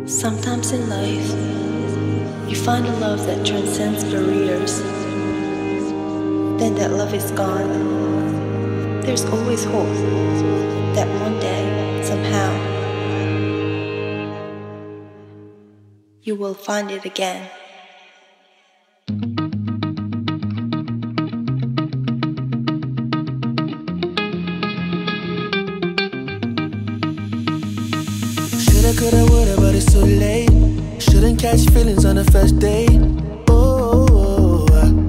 Sometimes in life, you find a love that transcends barriers. Then that love is gone. There's always hope that one day, somehow, you will find it again. Shoulda, coulda, woulda, but it's too late. Shouldn't catch feelings on the first date. Oh,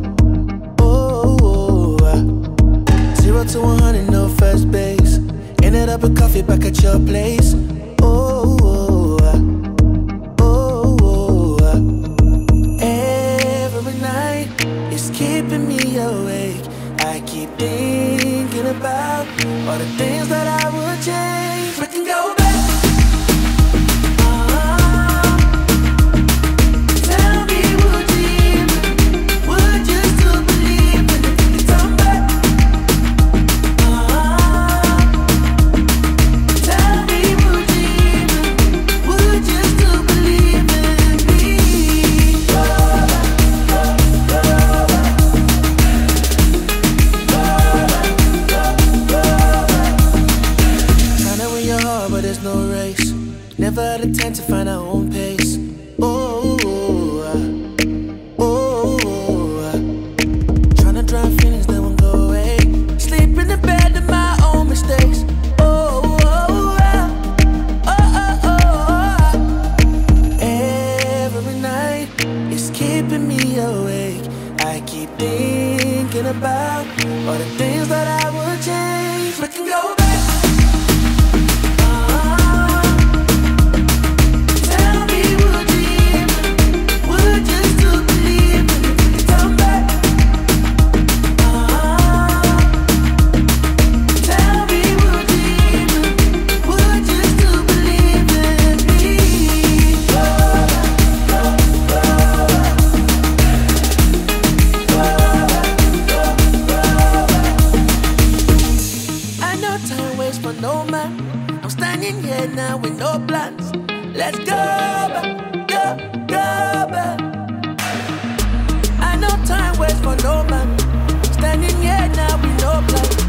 oh, oh. 0 to 100, no first base. Ended up with coffee back at your place. Oh, oh, oh. Every night it's keeping me awake. I keep thinking about all the things that I would change. We can go back. Never had the time to find our own pace. Oh, oh, oh. Tryna drown feelings that won't go away. Sleep in the bed of my own mistakes. Oh, oh, oh, oh, oh, oh. Every night it's keeping me awake. I keep thinking about all the things that I would change. We can go back. For no man, I'm standing here now with no plans. Let's go back, go back. I know time waits for no man. I'm standing here now with no plans.